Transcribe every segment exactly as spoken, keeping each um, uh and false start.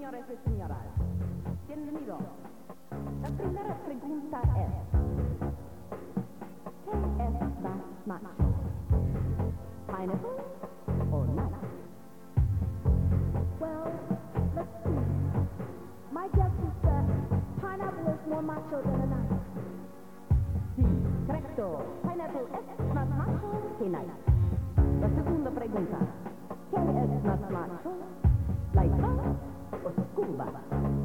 señores y señoras, bienvenidos. La primera pregunta es, ¿qué es más macho? Pineapple or nut? Well, let's see. My guess is that pineapple is more macho than a nut. Sí, correcto. Pineapple es más macho que nut. La segunda pregunta, ¿qué es más macho? Light bulb o school bus?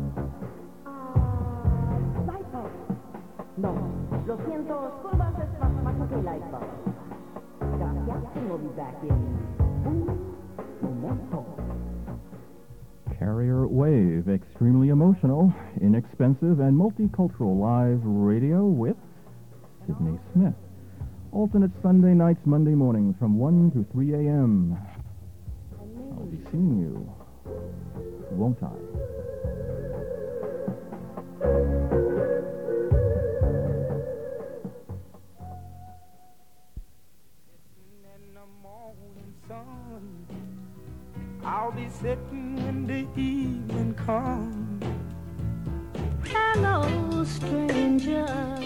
Ah, light bulb. No, lo siento, school bus es más macho que light bulb. Gracias, and we'll be back in un momento. Carrier Wave, extremely emotional, inexpensive, and multicultural live radio with Sydney Smith. Alternate Sunday nights, Monday mornings from one to three a.m. I'll be seeing you, won't I? In the morning sun, I'll be sitting when the evening comes. Hello, stranger.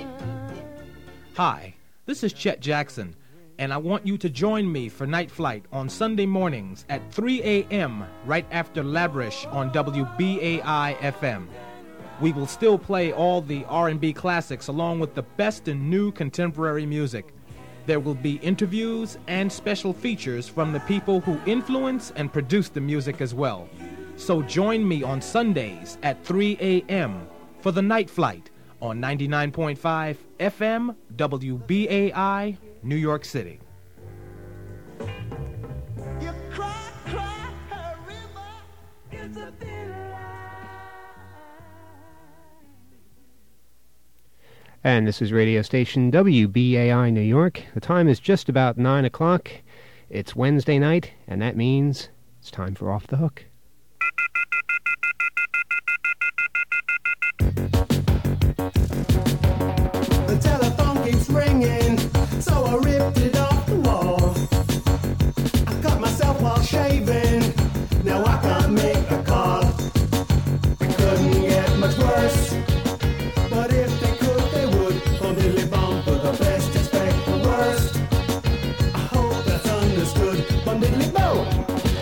Hi, this is Chet Jackson, and I want you to join me for Night Flight on Sunday mornings at three a.m. right after Labrish on W B A I F M. We will still play all the R and B classics along with the best in new contemporary music. There will be interviews and special features from the people who influence and produce the music as well. So join me on Sundays at three a.m. for the Night Flight on ninety-nine point five F M W B A I, New York City. You cry, cry, a river, it's a thin line. And this is radio station W B A I New York. The time is just about nine o'clock. It's Wednesday night, and that means it's time for Off the Hook. The telephone keeps ringing, so I ripped it off the wall. I cut myself while shaving, now I can't make a call. It couldn't get much worse, but if they could, they would. Bum diddly bum, but the best expect the worst. I hope that's understood. Bum diddly bum.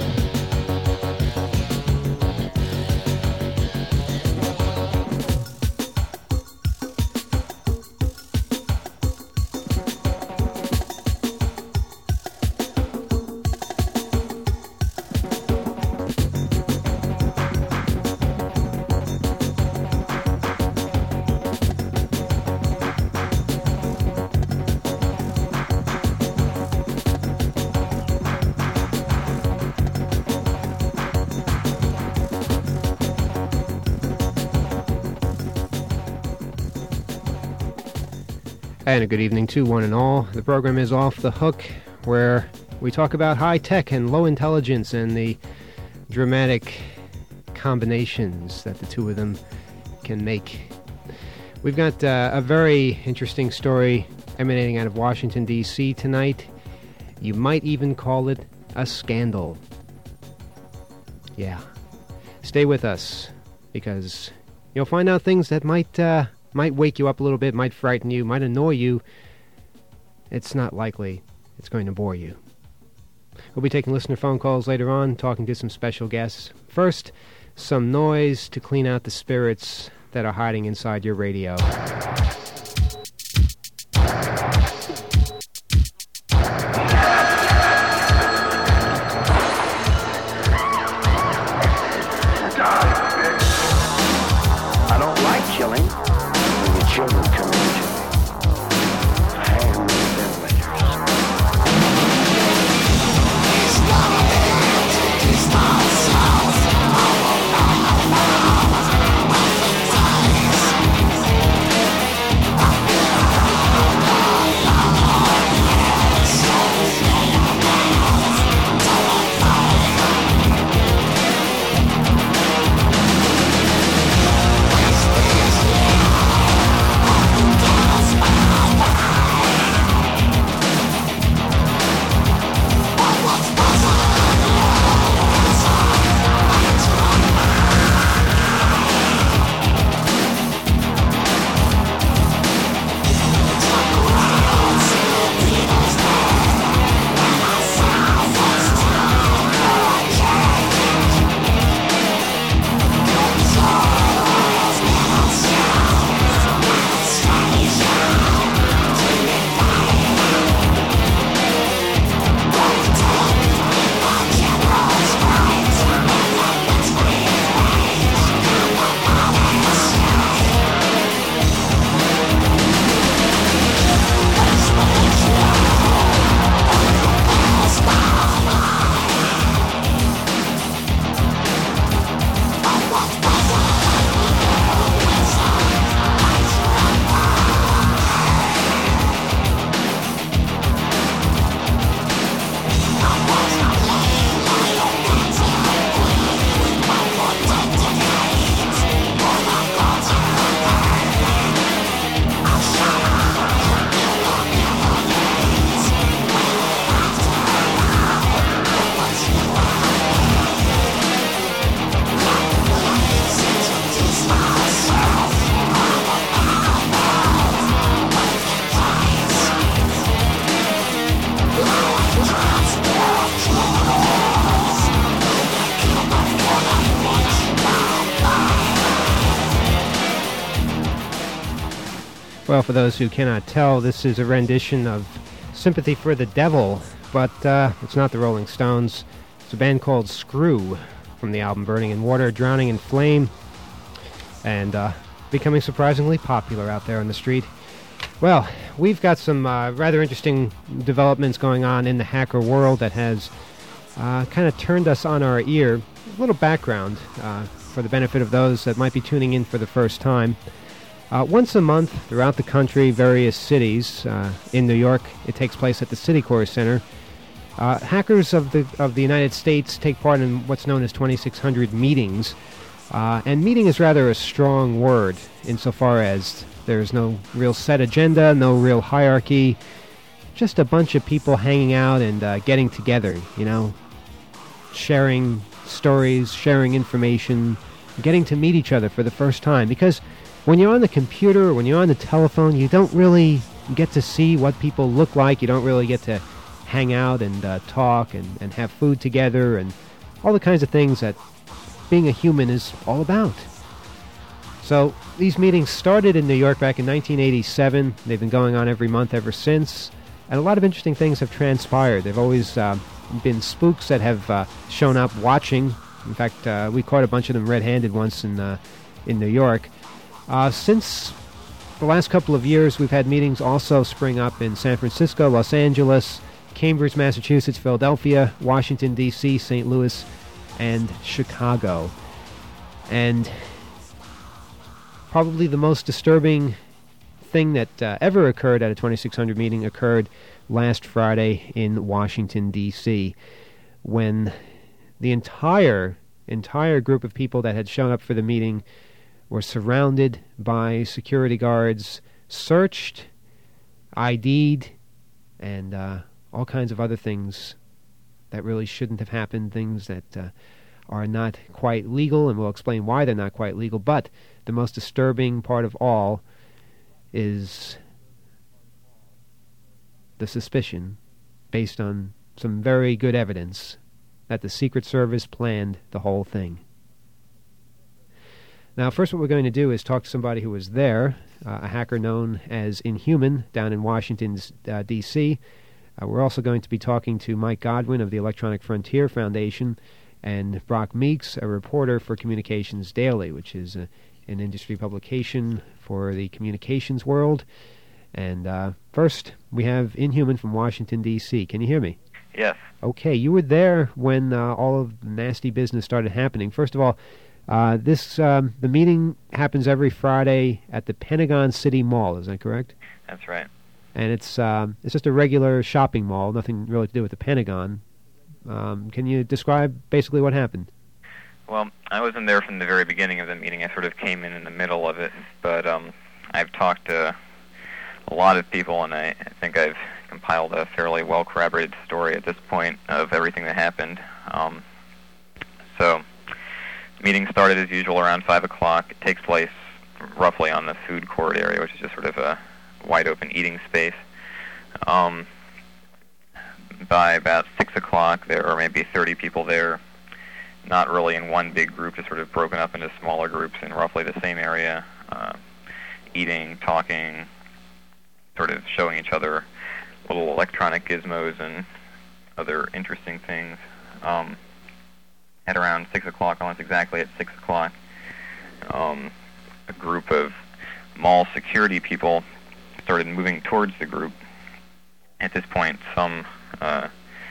And a good evening to one and all. The program is Off the Hook, where we talk about high tech and low intelligence and the dramatic combinations that the two of them can make. We've got uh, a very interesting story emanating out of Washington, D C tonight. You might even call it a scandal. Yeah. Stay with us, because you'll find out things that might... Uh, might wake you up a little bit, might frighten you, might annoy you. It's not likely it's going to bore you. We'll be taking listener phone calls later on, talking to some special guests. First, some noise to clean out the spirits that are hiding inside your radio. I don't like killing. Children come into me. Hang with the ventilators. He's not dead. He's not south. Well, for those who cannot tell, this is a rendition of Sympathy for the Devil, but uh, it's not the Rolling Stones. It's a band called Screw from the album Burning in Water, Drowning in Flame, and uh, becoming surprisingly popular out there on the street. Well, we've got some uh, rather interesting developments going on in the hacker world that has uh, kind of turned us on our ear. A little background uh, for the benefit of those that might be tuning in for the first time. Uh, once a month throughout the country, various cities, uh, in New York, it takes place at the Citicorps Center. Uh, hackers of the of the United States take part in what's known as twenty-six hundred meetings. Uh, and meeting is rather a strong word insofar as there's no real set agenda, no real hierarchy, just a bunch of people hanging out and uh, getting together, you know, sharing stories, sharing information, getting to meet each other for the first time. Because when you're on the computer or when you're on the telephone, you don't really get to see what people look like. You don't really get to hang out and uh, talk and, and have food together and all the kinds of things that being a human is all about. So these meetings started in New York back in nineteen eighty-seven. They've been going on every month ever since. And a lot of interesting things have transpired. They've always uh, been spooks that have uh, shown up watching. In fact, uh, we caught a bunch of them red-handed once in, uh, in New York. Uh, since the last couple of years, we've had meetings also spring up in San Francisco, Los Angeles, Cambridge, Massachusetts, Philadelphia, Washington, D C, Saint Louis, and Chicago. And probably the most disturbing thing that uh, ever occurred at a twenty-six hundred meeting occurred last Friday in Washington, D C, when the entire, entire group of people that had shown up for the meeting were surrounded by security guards, searched, I D'd, and uh, all kinds of other things that really shouldn't have happened, things that uh, are not quite legal, and we'll explain why they're not quite legal. But the most disturbing part of all is the suspicion, based on some very good evidence, that the Secret Service planned the whole thing. Now, first what we're going to do is talk to somebody who was there, uh, a hacker known as Inhuman down in Washington, uh, D C Uh, we're also going to be talking to Mike Godwin of the Electronic Frontier Foundation and Brock Meeks, a reporter for Communications Daily, which is a, an industry publication for the communications world. And uh, first, we have Inhuman from Washington, D C Can you hear me? Yes. Okay, you were there when uh, all of the nasty business started happening. First of all, uh, this um, the meeting happens every Friday at the Pentagon City Mall, is that correct? That's right. And it's um, it's just a regular shopping mall, nothing really to do with the Pentagon. Um, can you describe basically what happened? Well, I wasn't there from the very beginning of the meeting. I sort of came in in the middle of it, but um, I've talked to a lot of people, and I, I think I've compiled a fairly well-corroborated story at this point of everything that happened. Um, so, the meeting started as usual around five o'clock. It takes place roughly on the food court area, which is just sort of a wide-open eating space. Um, by about six o'clock, there are maybe thirty people there, not really in one big group, just sort of broken up into smaller groups in roughly the same area, uh, eating, talking, sort of showing each other little electronic gizmos and other interesting things. Um, at around six o'clock, almost exactly at six o'clock, um, a group of mall security people started moving towards the group. At this point, some uh,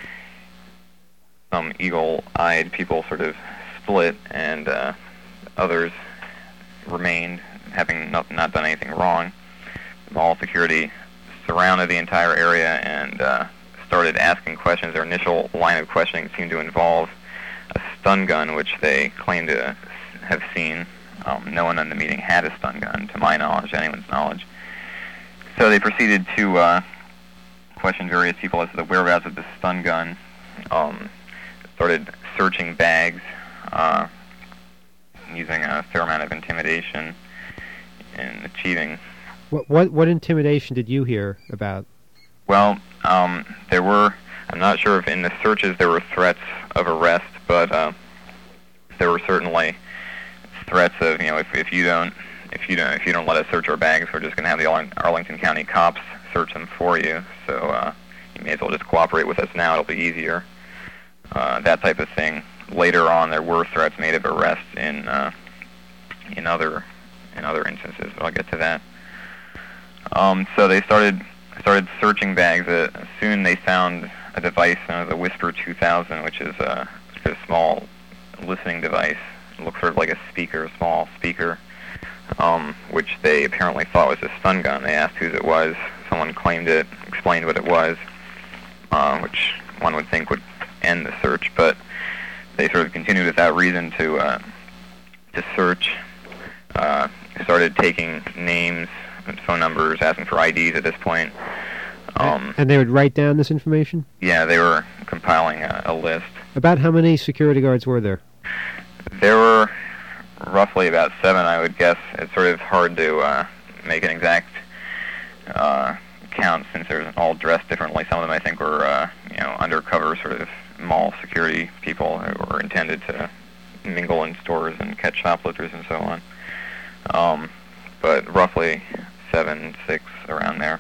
some eagle-eyed people sort of split, and uh, others remained, having not, not done anything wrong. Mall security surrounded the entire area and uh, started asking questions. Their initial line of questioning seemed to involve a stun gun, which they claimed to have seen. Um, no one in the meeting had a stun gun, to my knowledge, anyone's knowledge. So they proceeded to uh, question various people as to the whereabouts of the stun gun. Um, started searching bags, uh, using a fair amount of intimidation and achieving. What what what intimidation did you hear about? Well, um, there were, I'm not sure if in the searches there were threats of arrest, but uh, there were certainly threats of, you know, if, if you don't if you don't if you don't let us search our bags, we're just going to have the Arling- Arlington County cops search them for you. So uh, you may as well just cooperate with us now. It'll be easier. Uh, that type of thing. Later on, there were threats made of arrest in uh, in other in other instances, but I'll get to that. Um, so they started started searching bags. Uh, soon they found a device known as the Whisper two thousand, which is a, a small listening device. It looks sort of like a speaker, a small speaker, um, which they apparently thought was a stun gun. They asked whose it was. Someone claimed it, explained what it was, uh, which one would think would end the search, but they sort of continued without reason to uh, to search. Uh, started taking names and phone numbers, asking for I Ds at this point. Um, and they would write down this information? Yeah, they were compiling a, a list. About how many security guards were there? There were roughly about seven, I would guess. It's sort of hard to uh, make an exact uh, count since they're all dressed differently. Some of them, I think, were uh, you know undercover sort of mall security people who were intended to mingle in stores and catch shoplifters and so on. Um, but roughly seven, six, around there.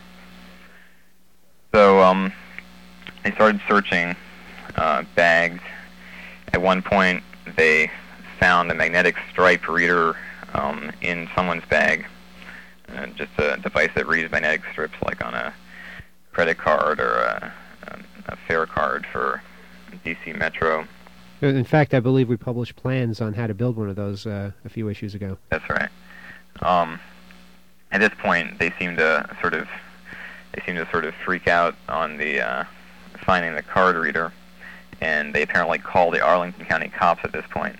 So um, they started searching uh, bags. At one point, they found a magnetic stripe reader um, in someone's bag, uh, just a device that reads magnetic strips like on a credit card or a, a, a fare card for D C Metro. In fact, I believe we published plans on how to build one of those uh, a few issues ago. That's right. Um, at this point, they seem to sort of they seem to sort of freak out on the uh, finding the card reader, and they apparently called the Arlington County cops at this point.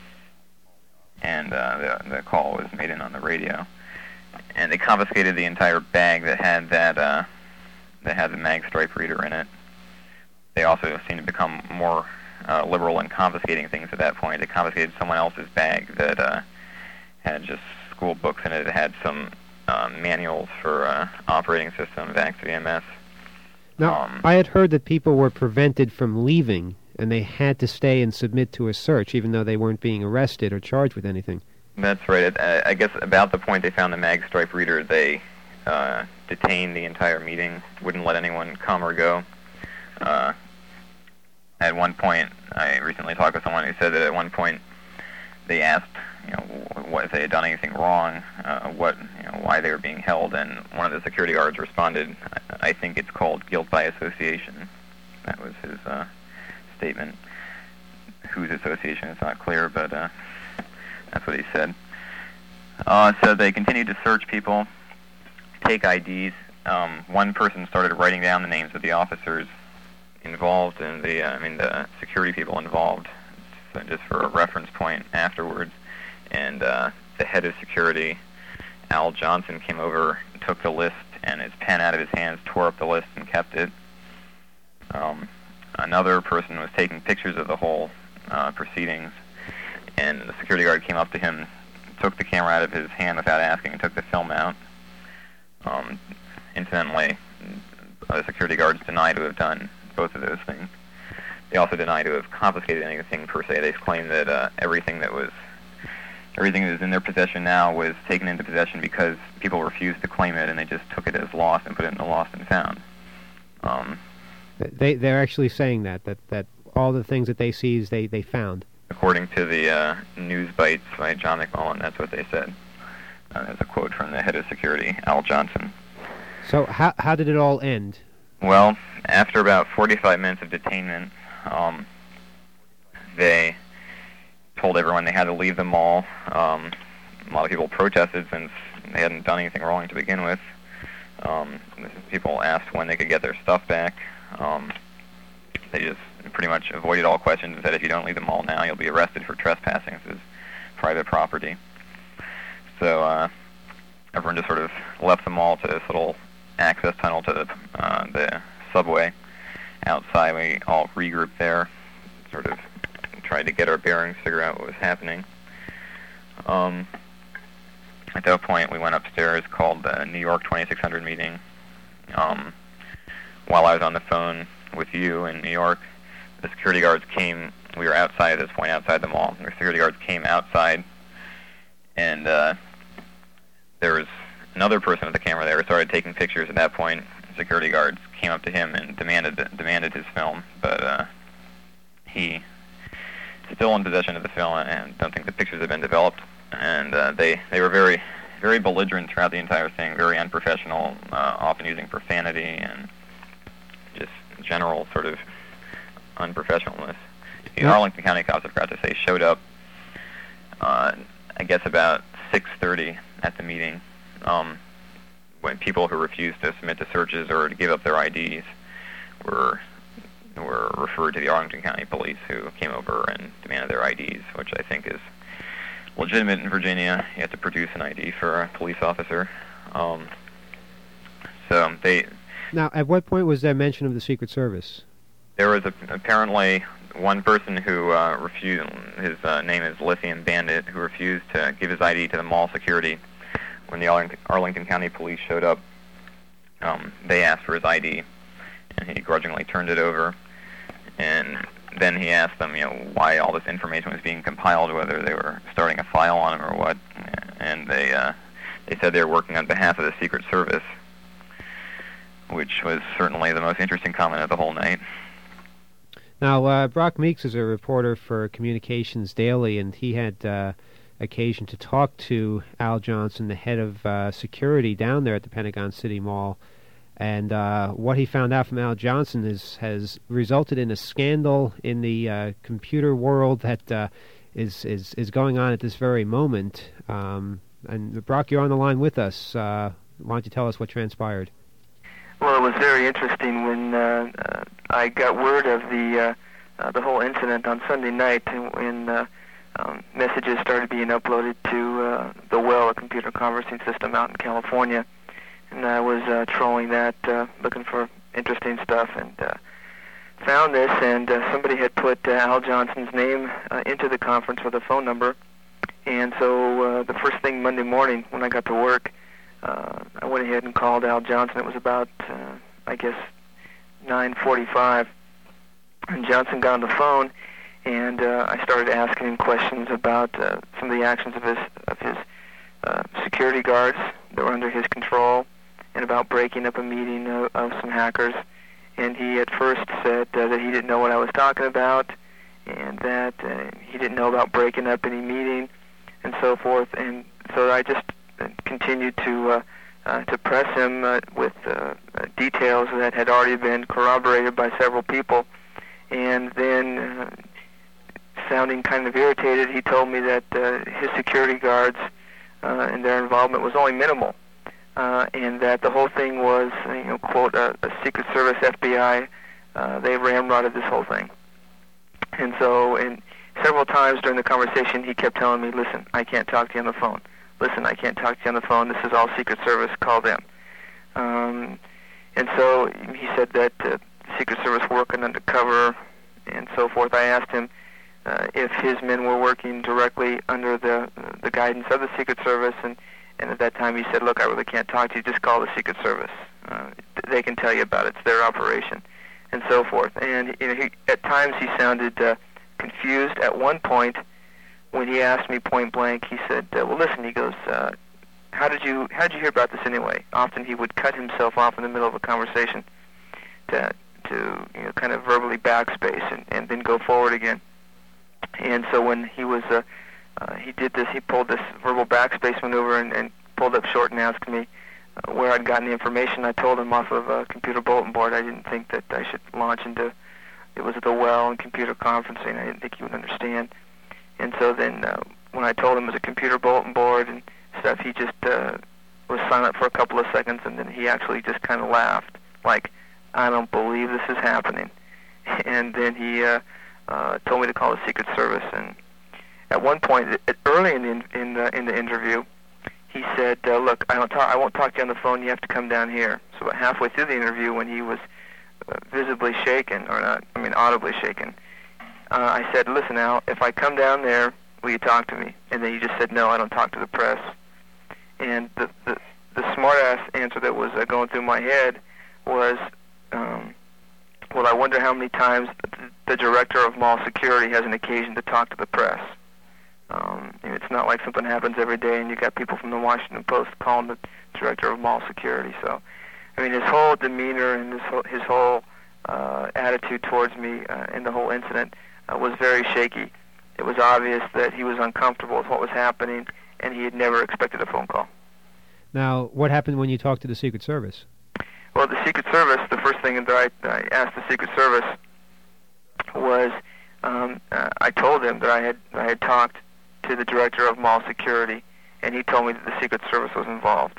And uh, the the call was made in on the radio, and they confiscated the entire bag that had that uh, that had the mag stripe reader in it. They also seemed to become more uh, liberal in confiscating things at that point. They confiscated someone else's bag that uh, had just school books in it. It had some uh, manuals for uh, operating system, VAX V M S. Now, um, I had heard that people were prevented from leaving, and they had to stay and submit to a search, even though they weren't being arrested or charged with anything. That's right. I, I guess about the point they found the mag stripe reader, they uh, detained the entire meeting, wouldn't let anyone come or go. Uh, at one point, I recently talked with someone who said that at one point they asked, you know, what if they had done anything wrong, uh, what, you know, why they were being held, and one of the security guards responded, I, I think it's called guilt by association. That was his uh, statement. Whose association is not clear, but uh, that's what he said. Uh, so they continued to search people, take I Ds. Um, one person started writing down the names of the officers involved and the, uh, I mean, the security people involved, so just for a reference point afterwards. And uh, the head of security, Al Johnson, came over, took the list, and his pen out of his hands, tore up the list, and kept it. Um, another person was taking pictures of the whole uh, proceedings, and the security guard came up to him, took the camera out of his hand without asking, and took the film out. Um, incidentally, the security guards denied to have done both of those things. They also denied to have confiscated anything per se. They claimed that uh, everything that was everything that is in their possession now was taken into possession because people refused to claim it, and they just took it as lost and put it in the lost and found. Um, they they're actually saying that that that all the things that they seized they they found. According to the uh, News Bites by John McMullen, that's what they said. Uh, there's a quote from the head of security, Al Johnson. So how how did it all end? Well, after about forty-five minutes of detainment, um, they told everyone they had to leave the mall. Um, a lot of people protested since they hadn't done anything wrong to begin with. Um, people asked when they could get their stuff back. Um, they just pretty much avoided all questions and said, if you don't leave the mall now, you'll be arrested for trespassing. This is private property. So uh, everyone just sort of left the mall to this little access tunnel to the, uh, the subway. Outside, we all regrouped there, sort of tried to get our bearings, figure out what was happening. Um, at that point, we went upstairs, called the New York twenty-six hundred meeting. Um, while I was on the phone with you in New York, the security guards came. We were outside at this point, outside the mall. The security guards came outside and uh, there was another person with the camera there who started taking pictures. At that point, security guards came up to him and demanded demanded his film, but uh, he still in possession of the film, and don't think the pictures have been developed. And uh, they they were very very belligerent throughout the entire thing, very unprofessional, uh, often using profanity and just general sort of unprofessionalness. The Yeah. Arlington County cops, I forgot to say, showed up, uh, I guess about six thirty at the meeting, um, when people who refused to submit to searches or to give up their I Ds were were referred to the Arlington County Police, who came over and demanded their I Ds, which I think is legitimate in Virginia. You have to produce an I D for a police officer. Um, so they... Now, at what point was there mention of the Secret Service? There was a, apparently one person who uh, refused, his uh, name is Lithium Bandit, who refused to give his I D to the mall security. When the Arlington, Arlington County Police showed up, um, they asked for his I D, and he grudgingly turned it over. And then he asked them, you know, why all this information was being compiled, whether they were starting a file on him or what. And they uh, they said they were working on behalf of the Secret Service, which was certainly the most interesting comment of the whole night. Now, uh, Brock Meeks is a reporter for Communications Daily, and he had uh, occasion to talk to Al Johnson, the head of uh, security down there at the Pentagon City Mall. And uh, what he found out from Al Johnson is has resulted in a scandal in the uh, computer world that uh, is, is is going on at this very moment. Um, and Brock, you're on the line with us. Uh, why don't you tell us what transpired? Well, it was very interesting when uh, uh, I got word of the uh, uh, the whole incident on Sunday night, when uh, um, messages started being uploaded to uh, the Well, a computer conferencing system out in California. And I was uh, trolling that, uh, looking for interesting stuff, and uh, found this, and uh, somebody had put uh, Al Johnson's name uh, into the conference with a phone number. And so uh, the first thing Monday morning when I got to work, uh, I went ahead and called Al Johnson. It was about, uh, I guess, nine forty-five. And Johnson got on the phone, and uh, I started asking him questions about uh, some of the actions of his, of his uh, security guards that were under his control, and about breaking up a meeting of, of some hackers. And he at first said uh, that he didn't know what I was talking about, and that uh, he didn't know about breaking up any meeting, and so forth. And so I just continued to uh, uh, to press him uh, with uh, uh, details that had already been corroborated by several people. And then, uh, sounding kind of irritated, he told me that uh, his security guards uh, and their involvement was only minimal. Uh, and that the whole thing was, you know, quote, a, a Secret Service F B I, uh, they ramrodded this whole thing. And so, and several times during the conversation, he kept telling me, listen, I can't talk to you on the phone. Listen, I can't talk to you on the phone. This is all Secret Service. Call them. Um, and so he said that uh, Secret Service working undercover and so forth. I asked him uh, if his men were working directly under the the guidance of the Secret Service, and And at that time he said, look, I really can't talk to you. Just call the Secret Service. Uh, they can tell you about it. It's their operation, and so forth. And you know, he, at times he sounded uh, confused. At one point, when he asked me point blank, he said, uh, well, listen, he goes, uh, how did you how did you hear about this anyway? Often he would cut himself off in the middle of a conversation to, to you know, kind of verbally backspace and, and then go forward again. And so when he was... Uh, Uh, he did this, he pulled this verbal backspace maneuver and, and pulled up short and asked me uh, where I'd gotten the information. I told him off of a computer bulletin board. I didn't think that I should launch into, it was the Well and computer conferencing. I didn't think he would understand. And so then uh, when I told him it was a computer bulletin board and stuff, he just uh, was silent for a couple of seconds, and then he actually just kind of laughed, like, I don't believe this is happening. And then he uh, uh, told me to call the Secret Service. And at one point, early in the in the, in the interview, he said, uh, "Look, I don't talk. I won't talk to you on the phone. You have to come down here." So about halfway through the interview, when he was uh, visibly shaken, or not, I mean audibly shaken, uh, I said, "Listen, Al, if I come down there, will you talk to me?" And then he just said, "No, I don't talk to the press." And the the, the smart-ass answer that was uh, going through my head was, um, "Well, I wonder how many times the, the director of mall security has an occasion to talk to the press." Um, it's not like something happens every day and you got people from the Washington Post calling the director of mall security. So, I mean, his whole demeanor and his whole, his whole uh, attitude towards me uh, in the whole incident uh, was very shaky. It was obvious that he was uncomfortable with what was happening, and he had never expected a phone call. Now, what happened when you talked to the Secret Service? Well, the Secret Service, the first thing that I, I asked the Secret Service was, um, uh, I told him that I had I had talked to the director of mall security, and he told me that the Secret Service was involved.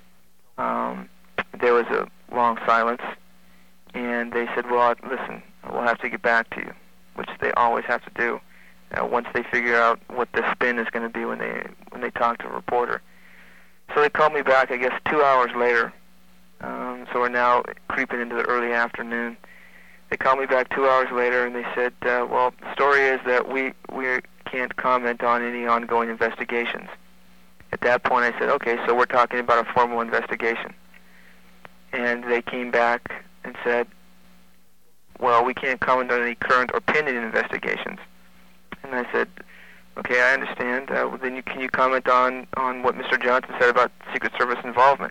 Um, there was a long silence, and they said, well, listen, we'll have to get back to you, which they always have to do uh, once they figure out what the spin is going to be when they when they talk to a reporter. So they called me back, I guess, two hours later. Um, so we're now creeping into the early afternoon. They called me back two hours later, and they said, uh, well, the story is that we, we can't comment on any ongoing investigations. At that point, I said, okay, so we're talking about a formal investigation. And they came back and said, well, we can't comment on any current or pending investigations. And I said, okay, I understand. Uh, well, then you, can you comment on, on what Mister Johnson said about Secret Service involvement?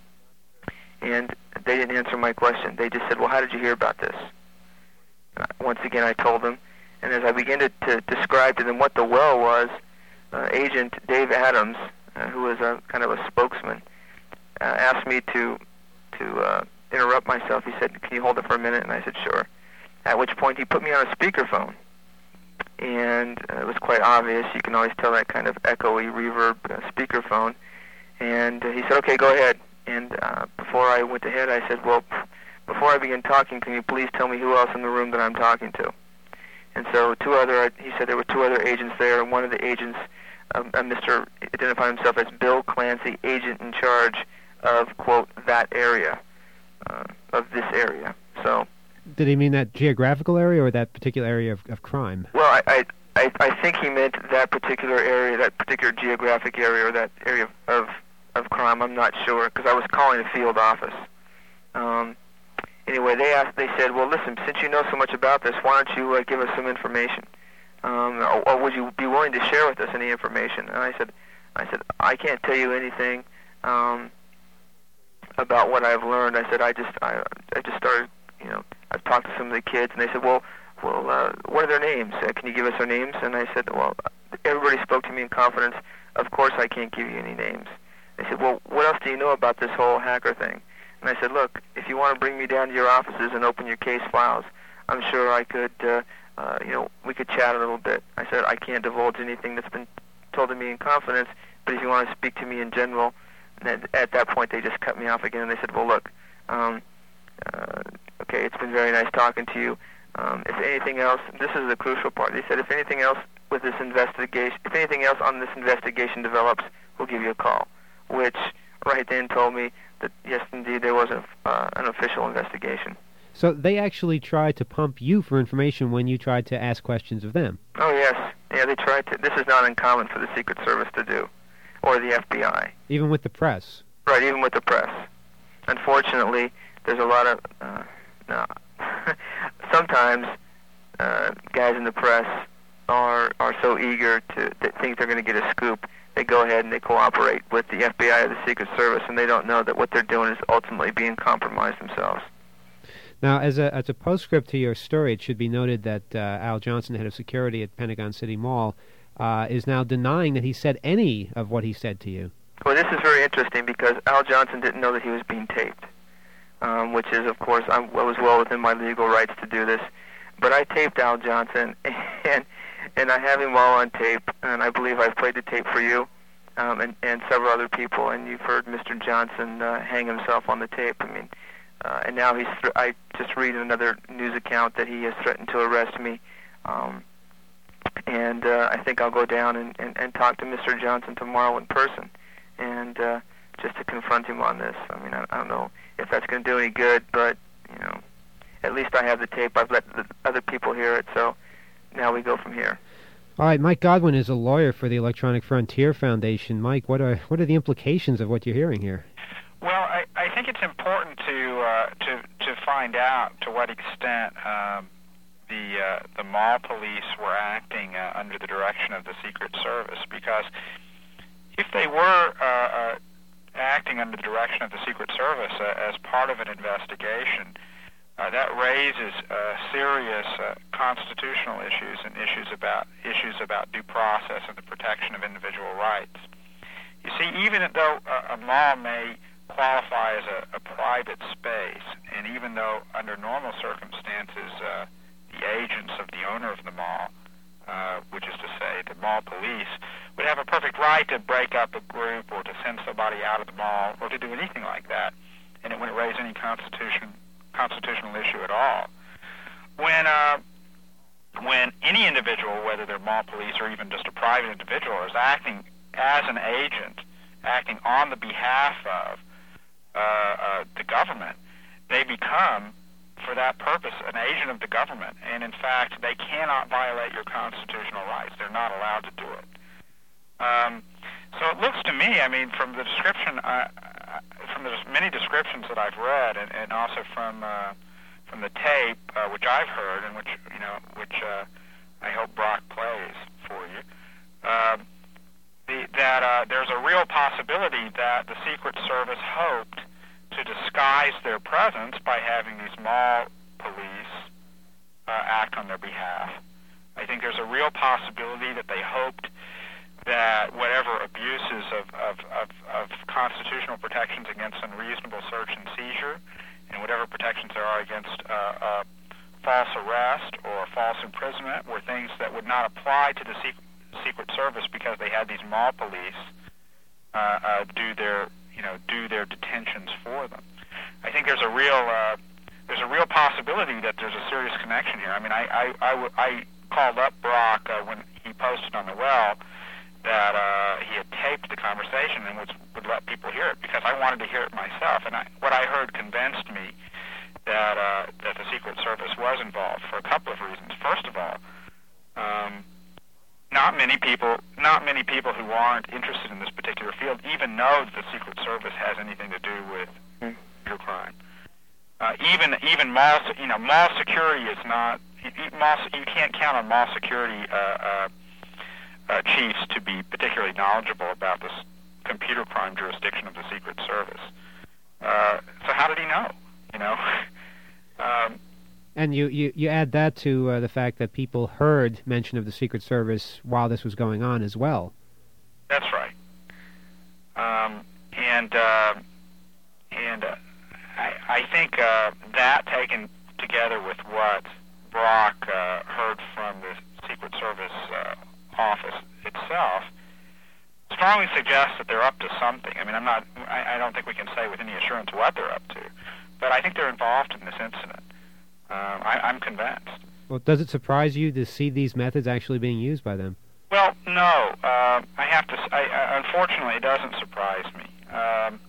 And they didn't answer my question. They just said, well, how did you hear about this? Uh, once again, I told them. And as I began to, to describe to them what the well was, uh, Agent Dave Adams, uh, who was a kind of a spokesman, uh, asked me to to uh, interrupt myself. He said, can you hold it for a minute? And I said, sure. At which point he put me on a speakerphone. And uh, it was quite obvious. You can always tell that kind of echoey reverb uh, speakerphone. And uh, he said, okay, go ahead. And uh, before I went ahead, I said, well, before I begin talking, can you please tell me who else in the room that I'm talking to? And so two other, he said there were two other agents there, and one of the agents, um, uh, Mister identified himself as Bill Clancy, agent in charge of, quote, that area, uh, of this area. So. Did he mean that geographical area or that particular area of, of crime? Well, I, I, I, I think he meant that particular area, that particular geographic area, or that area of, of, of crime. I'm not sure, because I was calling a field office. Um, anyway, they asked, they said, well, listen, since you know so much about this, why don't you uh, give us some information? Um, or, or would you be willing to share with us any information? And I said, I said, I can't tell you anything um, about what I've learned. I said, I just, I, I just started, you know, I've talked to some of the kids, and they said, well, well, uh, what are their names? Uh, can you give us their names? And I said, well, everybody spoke to me in confidence. Of course I can't give you any names. They said, well, what else do you know about this whole hacker thing? And I said, look, if you want to bring me down to your offices and open your case files, I'm sure I could, uh, uh, you know, we could chat a little bit. I said, I can't divulge anything that's been told to me in confidence, but if you want to speak to me in general, and at, at that point they just cut me off again, and they said, well, look, um, uh, okay, it's been very nice talking to you. Um, if anything else, this is the crucial part. They said, if anything else with this investigation, if anything else on this investigation develops, we'll give you a call, which right then told me that, yes, indeed, there was a, uh, an official investigation. So they actually tried to pump you for information when you tried to ask questions of them? Oh, yes. Yeah, they tried to. This is not uncommon for the Secret Service to do, or the F B I. Even with the press? Right, even with the press. Unfortunately, there's a lot of, uh, no, sometimes uh, guys in the press are are so eager to, to think they're going to get a scoop, they go ahead and they cooperate with the F B I or the Secret Service, and they don't know that what they're doing is ultimately being compromised themselves. Now, as a as a postscript to your story, it should be noted that uh, Al Johnson, head of security at Pentagon City Mall, uh, is now denying that he said any of what he said to you. Well, this is very interesting because Al Johnson didn't know that he was being taped, um, which is, of course, I'm, I was well within my legal rights to do this. But I taped Al Johnson, and and I have him all on tape, and I believe I've played the tape for you um, and, and several other people, and you've heard Mister Johnson uh, hang himself on the tape. I mean, uh, and now he's. Th- I just read in another news account that he has threatened to arrest me, um, and uh, I think I'll go down and, and, and talk to Mister Johnson tomorrow in person, and uh, just to confront him on this. I mean, I, I don't know if that's going to do any good, but you know, at least I have the tape. I've let the other people hear it, so now we go from here. All right, Mike Godwin is a lawyer for the Electronic Frontier Foundation. Mike, what are what are the implications of what you're hearing here? Well, I, I think it's important to uh, to to find out to what extent um, the uh, the mall police were acting uh, under the direction of the Secret Service, because if they were uh, uh, acting under the direction of the Secret Service uh, as part of an investigation, uh, that raises uh, serious uh, constitutional issues and issues about issues about due process and the protection of individual rights. You see, even though a, a mall may qualify as a, a private space, and even though under normal circumstances uh, the agents of the owner of the mall, uh, which is to say the mall police, would have a perfect right to break up a group or to send somebody out of the mall or to do anything like that, and it wouldn't raise any constitution constitutional issue at all. When uh, when any individual, whether they're mall police or even just a private individual, is acting as an agent, acting on the behalf of uh, uh, the government, they become, for that purpose, an agent of the government. And in fact, they cannot violate your constitutional rights. They're not allowed to do it. Um, so it looks to me, I mean, from the description, uh, from the many descriptions that I've read, and, and also from uh, from the tape, uh, which I've heard, and which you know, which uh, I hope Brock plays for you, uh, the, that uh, there's a real possibility that the Secret Service hoped to disguise their presence by having these mall police uh, act on their behalf. I think there's a real possibility that they hoped that whatever abuses of, of, of, of constitutional protections against unreasonable search and seizure, and whatever protections there are against uh, uh, false arrest or false imprisonment, were things that would not apply to the Secret, Secret Service because they had these mall police uh, uh, do their, you know, do their detentions for them. I think there's a real, uh, there's a real possibility that there's a serious connection here. I mean, I, I, I, w- I called up Brock uh, when he posted on the well that uh, he had taped the conversation and would, would let people hear it, because I wanted to hear it myself. And I, what I heard convinced me that uh, that the Secret Service was involved for a couple of reasons. First of all, um, not many people, not many people who aren't interested in this particular field even know that the Secret Service has anything to do with computer crime. Uh, even even mall, you know, mall security is not. Mall, you can't count on mall security Uh, uh, Uh, chiefs to be particularly knowledgeable about this computer crime jurisdiction of the Secret Service. Uh, so how did he know? You know. um, and you, you, you add that to uh, the fact that people heard mention of the Secret Service while this was going on as well. That's right. Um, and uh, and uh, I, I think uh, that taken together with what Brock uh, heard from the Secret Service uh, office itself strongly suggests that they're up to something. I mean, I'm not, I, I don't think we can say with any assurance what they're up to, but I think they're involved in this incident. Um, I, I'm convinced. Well, does it surprise you to see these methods actually being used by them? Well, no. Uh, I have to, I, I, unfortunately, it doesn't surprise me. Um,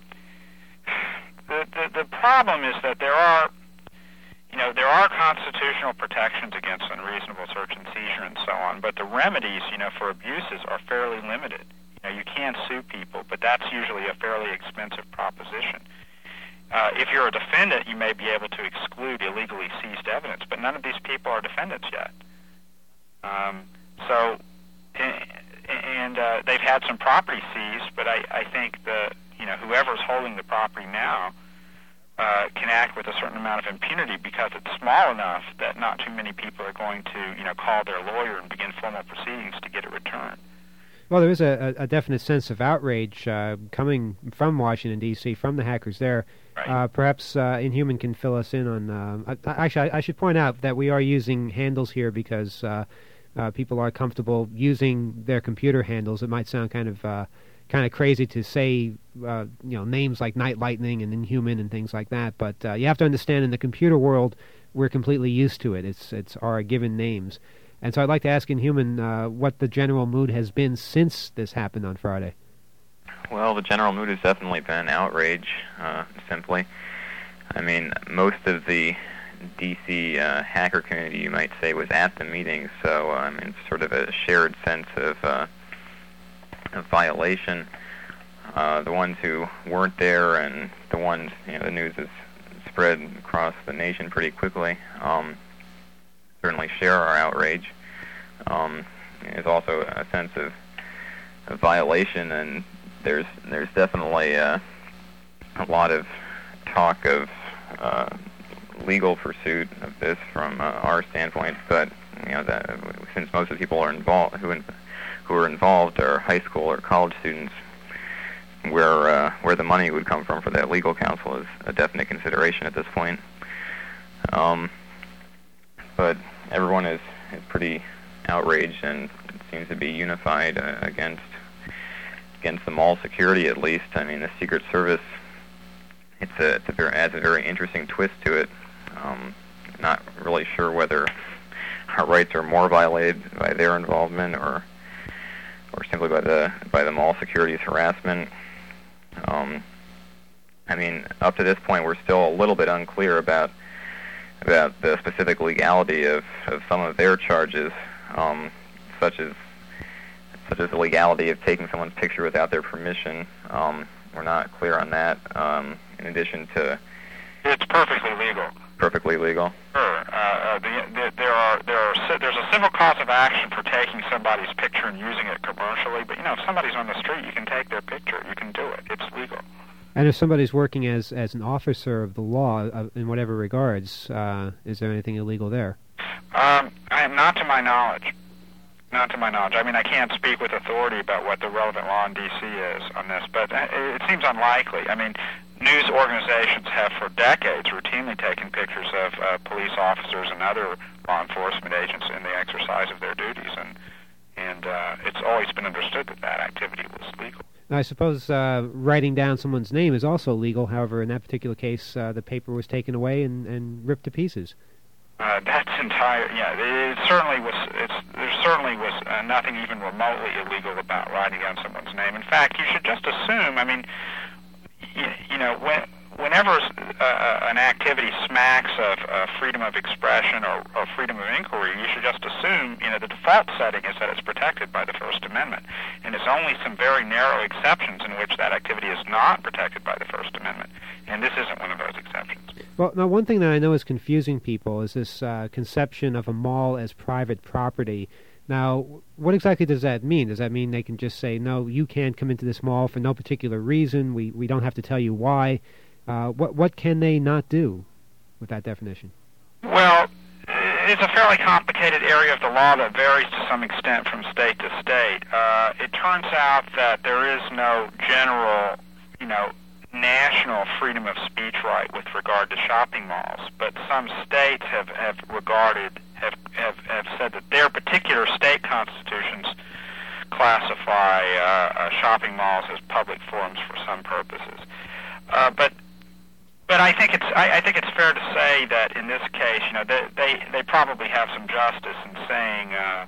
the, the, the problem is that there are You know, there are constitutional protections against unreasonable search and seizure and so on, but the remedies, you know, for abuses are fairly limited. You know, you can sue people, but that's usually a fairly expensive proposition. Uh, if you're a defendant, you may be able to exclude illegally seized evidence, but none of these people are defendants yet. Um, so, and uh, they've had some property seized, but I, I think the, you know, whoever's holding the property now Uh, can act with a certain amount of impunity because it's small enough that not too many people are going to, you know, call their lawyer and begin formal proceedings to get it returned. Well, there is a, a definite sense of outrage uh, coming from Washington, D C, from the hackers there. Right. Uh, perhaps uh, Inhuman can fill us in on... Uh, actually, I, I should point out that we are using handles here because uh, uh, people are comfortable using their computer handles. It might sound kind of... Uh, kind of crazy to say, uh, you know, names like Night Lightning and Inhuman and things like that, but uh, you have to understand in the computer world, we're completely used to it. It's it's our given names. And so I'd like to ask Inhuman uh, what the general mood has been since this happened on Friday. Well, the general mood has definitely been outrage, uh, simply. I mean, most of the D C uh, hacker community, you might say, was at the meeting, so uh, I mean, it's sort of a shared sense of... Uh, of violation. Uh, the ones who weren't there, and the ones, you know, the news has spread across the nation pretty quickly. Um, certainly share our outrage. Um, there's also a sense of, of violation, and there's there's definitely uh, a lot of talk of uh, legal pursuit of this from uh, our standpoint. But you know, that, since most of the people are involved who in, who are involved are high school or college students, where uh, where the money would come from for that legal counsel is a definite consideration at this point. Um, but everyone is, is pretty outraged and seems to be unified uh, against against the mall security, at least. I mean, the Secret Service, it's a, it's a very, adds a very interesting twist to it. Um, not really sure whether our rights are more violated by their involvement or or simply by the by the mall security's harassment. Um, I mean, up to this point, we're still a little bit unclear about about the specific legality of, of some of their charges, um, such as such as the legality of taking someone's picture without their permission. Um, we're not clear on that. Um, in addition to, it's perfectly legal. Perfectly legal. Sure. Uh, uh, the, the, there are there are there's a civil cause of action for taking somebody's picture and using it commercially. But you know, if somebody's on the street, you can take their picture. You can do it. It's legal. And if somebody's working as, as an officer of the law uh, in whatever regards, uh, is there anything illegal there? Um, I am not to my knowledge. Not to my knowledge. I mean, I can't speak with authority about what the relevant law in D C is on this, but it seems unlikely. I mean, news organizations have for decades routinely taken pictures of uh, police officers and other law enforcement agents in the exercise of their duties, and and uh, it's always been understood that that activity was legal. Now, I suppose uh, writing down someone's name is also legal. However, in that particular case, uh, the paper was taken away and, and ripped to pieces. Uh, that's entire. Yeah, it certainly was. It's there certainly was uh, nothing even remotely illegal about writing down someone's name. In fact, you should just assume. I mean, you, you know, when, whenever uh, an activity smacks of uh, freedom of expression or, or freedom of inquiry, you should just assume. You know, the default setting is that it's protected by the First Amendment, and it's only some very narrow exceptions in which that activity is not protected by the First Amendment. And this isn't one of those exceptions. Well, now, one thing that I know is confusing people is this uh, conception of a mall as private property. Now, what exactly does that mean? Does that mean they can just say, no, you can't come into this mall for no particular reason, we, we don't have to tell you why? Uh, what, what can they not do with that definition? Well, it's a fairly complicated area of the law that varies to some extent from state to state. Uh, it turns out that there is no general, you know, national freedom of speech right with regard to shopping malls, but some states have, have regarded, have, have, have said that their particular state constitutions classify uh, uh, shopping malls as public forums for some purposes. Uh, but but I think it's I, I think it's fair to say that in this case, you know, they they, they probably have some justice in saying uh,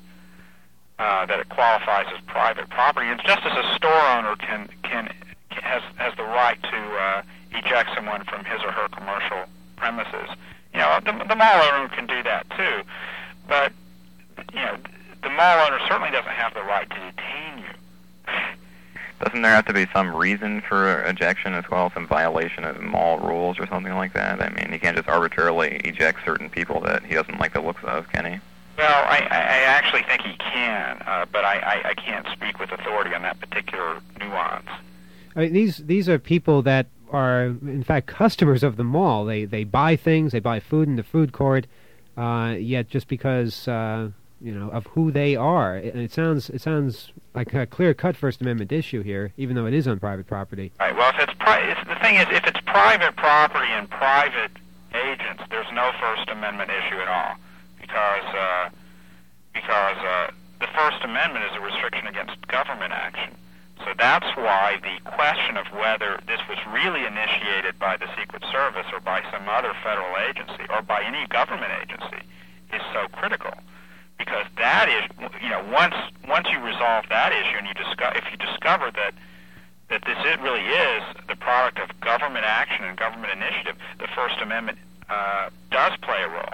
uh, that it qualifies as private property. And just as a store owner can can has has the right to uh, eject someone from his or her commercial premises. You know, the, the mall owner can do that too, but you know, the mall owner certainly doesn't have the right to detain you. Doesn't there have to be some reason for ejection as well, some violation of mall rules or something like that? I mean, he can't just arbitrarily eject certain people that he doesn't like the looks of, can he? Well, I, I actually think he can, uh, but I, I, I can't speak with authority on that particular nuance. I mean, these these are people that are, in fact, customers of the mall. They they buy things, they buy food in the food court, uh, yet just because uh, you know of who they are, it, it sounds it sounds like a clear-cut First Amendment issue here, even though it is on private property. Right. Well, if it's, pri- it's the thing is, if it's private property and private agents, there's no First Amendment issue at all, because uh, because uh, the First Amendment is a restriction against government action. So that's why the question of whether this was really initiated by the Secret Service or by some other federal agency or by any government agency is so critical. Because that is, you know, once once you resolve that issue and you discover, if you discover that that this it really is the product of government action and government initiative, the First Amendment uh, does play a role.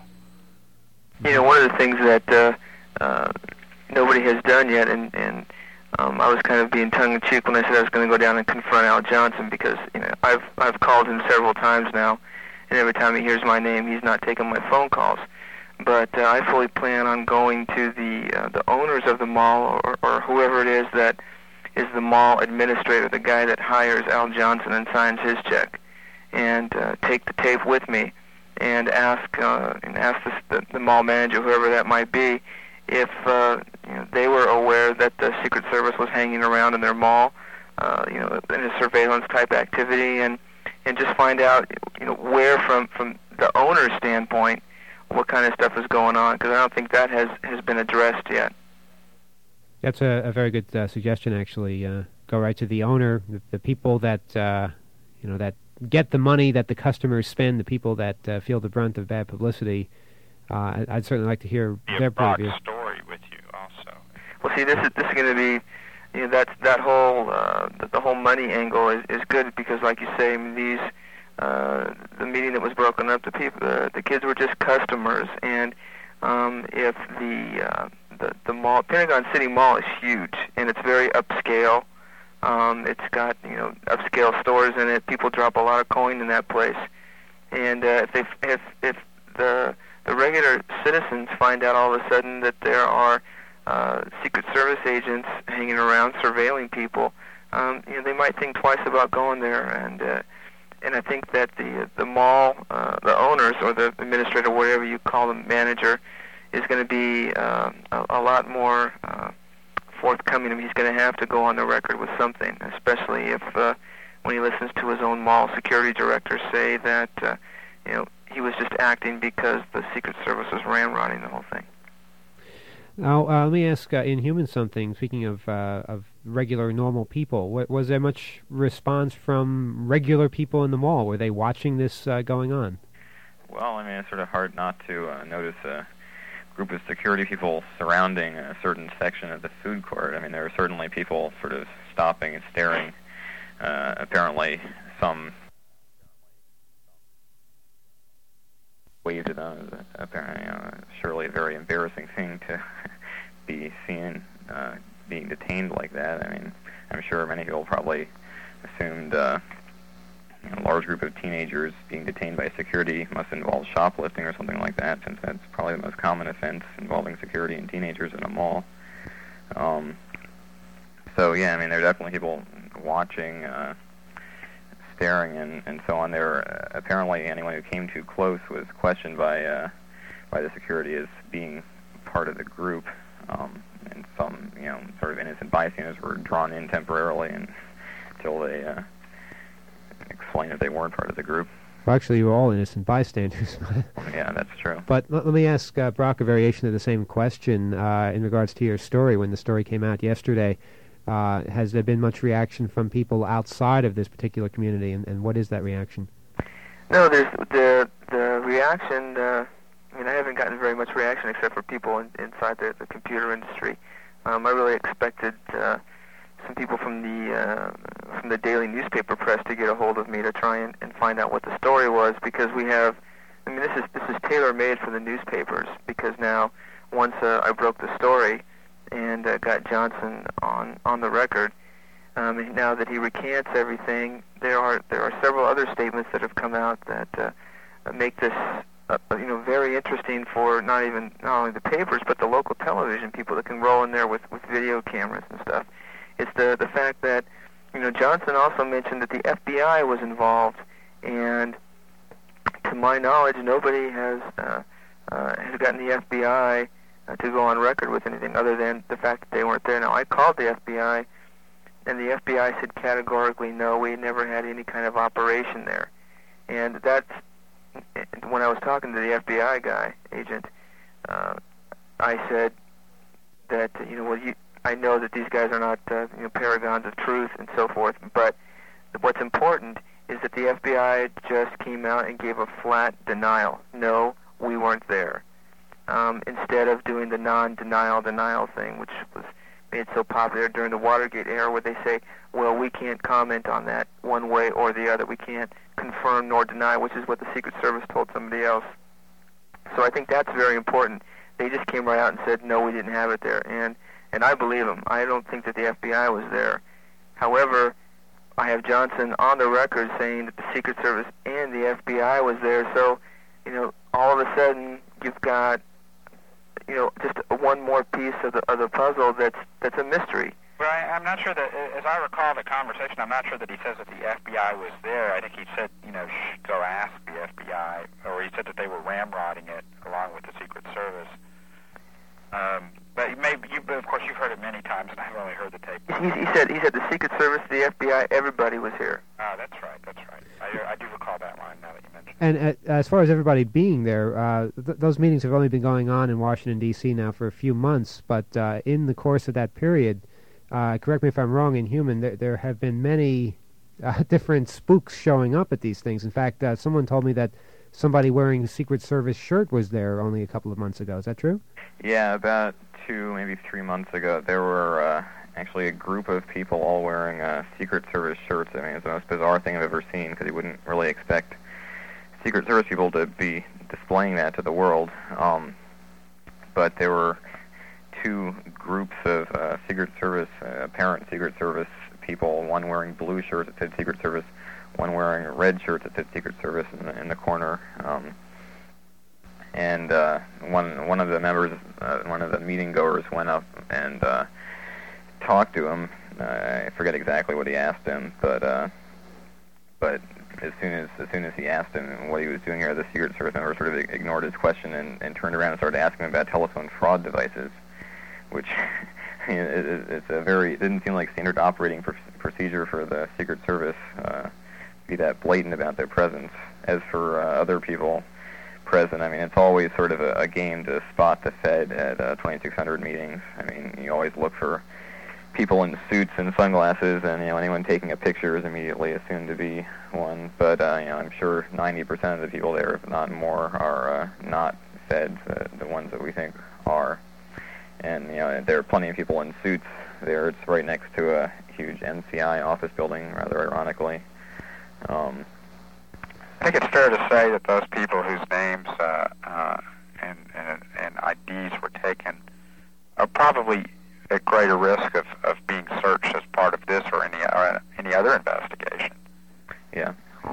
You know, one of the things that uh, uh, nobody has done yet, and, and um, I was kind of being tongue-in-cheek when I said I was going to go down and confront Al Johnson, because you know I've I've called him several times now, and every time he hears my name, he's not taking my phone calls. but uh, I fully plan on going to the uh, the owners of the mall, or, or whoever it is that is the mall administrator, the guy that hires Al Johnson and signs his check, and uh, take the tape with me and ask uh, and ask the, the, the mall manager, whoever that might be, if uh, you know, they were aware that the Secret Service was hanging around in their mall, uh, you know, in a surveillance type activity, and and just find out, you know, where from from the owner's standpoint, what kind of stuff is going on, because I don't think that has has been addressed yet. That's a, a very good uh, suggestion, actually. Uh, go right to the owner, the, the people that uh, you know that get the money that the customers spend, the people that uh, feel the brunt of bad publicity. Uh, I'd certainly like to hear Be their a box point of view. story with you also. Well, see, this is this is going to be, you know, that's that whole uh, the, the whole money angle is, is good because, like you say, I mean, these uh, the meeting that was broken up, the people, uh, the kids were just customers, and um, if the, uh, the the mall, Pentagon City Mall is huge and it's very upscale. Um, it's got, you know, upscale stores in it. People drop a lot of coin in that place, and uh, if they if if the the regular citizens find out all of a sudden that there are uh, Secret Service agents hanging around surveilling people, um, you know, they might think twice about going there. And uh, and I think that the the mall, uh, the owners or the administrator, whatever you call them, manager, is going to be uh, a, a lot more uh, forthcoming. I mean, he's going to have to go on the record with something, especially if uh, when he listens to his own mall security director say that uh, you know, he was just acting because the Secret Service was ramrodding the whole thing. Now, uh, let me ask uh, Inhuman something. Speaking of uh, of regular, normal people, what, was there much response from regular people in the mall? Were they watching this uh, going on? Well, I mean, it's sort of hard not to uh, notice a group of security people surrounding a certain section of the food court. I mean, there are certainly people sort of stopping and staring. Uh, apparently, some waved at them. Apparently, you know, surely a very embarrassing thing to be seen uh, being detained like that. I mean, I'm sure many people probably assumed uh, you know, a large group of teenagers being detained by security must involve shoplifting or something like that, since that's probably the most common offense involving security and teenagers in a mall. Um, so, yeah, I mean, there are definitely people watching, uh, staring, and, and so on. There, uh, apparently, anyone who came too close was questioned by uh, by the security as being part of the group, um, and some, you know, sort of innocent bystanders were drawn in temporarily and until they uh, explained that they weren't part of the group. Well, actually, you were all innocent bystanders. Yeah, that's true. But let, let me ask uh, Brock a variation of the same question uh, in regards to your story. When the story came out yesterday, uh, has there been much reaction from people outside of this particular community, and, and what is that reaction? No, there's the the reaction. Uh, I mean, I haven't gotten very much reaction except for people in, inside the, the computer industry. Um, I really expected uh, some people from the uh, from the daily newspaper press to get a hold of me to try and, and find out what the story was, because we have. I mean, this is this is tailor-made for the newspapers, because now once uh, I broke the story and uh, got Johnson on on the record, um, and now that he recants everything, there are there are several other statements that have come out that uh, make this uh, you know very interesting for not even not only the papers but the local television people that can roll in there with, with video cameras and stuff. It's the the fact that you know Johnson also mentioned that the F B I was involved, and to my knowledge, nobody has uh, uh, has gotten the F B I uh, to go on record with anything other than the fact that they weren't there. Now, I called the F B I, and the F B I said categorically, no, we never had any kind of operation there. And that's, when I was talking to the F B I guy, agent, uh, I said that, you know, well, you, I know that these guys are not, uh, you know, paragons of truth and so forth, but what's important is that the F B I just came out and gave a flat denial. No, we weren't there. Um, instead of doing the non-denial denial thing, which was made so popular during the Watergate era, where they say, well, we can't comment on that one way or the other. We can't confirm nor deny, which is what the Secret Service told somebody else. So I think that's very important. They just came right out and said, no, we didn't have it there. And, and I believe them. I don't think that the F B I was there. However, I have Johnson on the record saying that the Secret Service and the F B I was there. So, you know, all of a sudden, you've got, you know, just one more piece of the of the puzzle that's that's a mystery. Well, I, I'm not sure that, as I recall the conversation, I'm not sure that he says that the F B I was there. I think he said, you know, shh, go ask the F B I, or he said that they were ramrodding it along with the Secret Service. Um, but maybe, you, but of course, you've heard it many times, and I've only heard the tape. He, he said he said the Secret Service, the F B I, everybody was here. Oh, that's right, that's right. I, I do recall that line now that you mention it. And uh, as far as everybody being there, uh, th- those meetings have only been going on in Washington, D C now for a few months, but uh, in the course of that period, uh, correct me if I'm wrong, in Human, there, there have been many uh, different spooks showing up at these things. In fact, uh, someone told me that somebody wearing a Secret Service shirt was there only a couple of months ago. Is that true? Yeah, about two, maybe three months ago, there were uh, actually a group of people all wearing uh, Secret Service shirts. I mean, it's the most bizarre thing I've ever seen, because you wouldn't really expect Secret Service people to be displaying that to the world. Um, but there were two groups of uh, Secret Service, uh, apparent Secret Service people, one wearing blue shirts that said Secret Service, one wearing red shirts that said Secret Service in the, in the corner. Um, and uh, one one of the members, uh, one of the meeting goers went up and uh, talked to him. Uh, I forget exactly what he asked him, but uh, but as soon as as soon as he asked him what he was doing here, the Secret Service member sort of ignored his question and, and turned around and started asking him about telephone fraud devices, which it, it, it's a very it didn't seem like standard operating pr- procedure for the Secret Service uh, to be that blatant about their presence. As for uh, other people present, I mean, it's always sort of a, a game to spot the Fed at uh, twenty-six hundred meetings. I mean, you always look for people in suits and sunglasses, and you know anyone taking a picture is immediately assumed to be one. But uh, you know, I'm sure ninety percent of the people there, if not more, are uh, not Feds, uh, the ones that we think are. And you know, there are plenty of people in suits there. It's right next to a huge N C I office building, rather ironically. Um, I think it's fair to say that those people whose names uh, uh, and, and, and I Ds were taken are probably at greater risk of, of being searched as part of this or any uh, any other investigation. Yeah,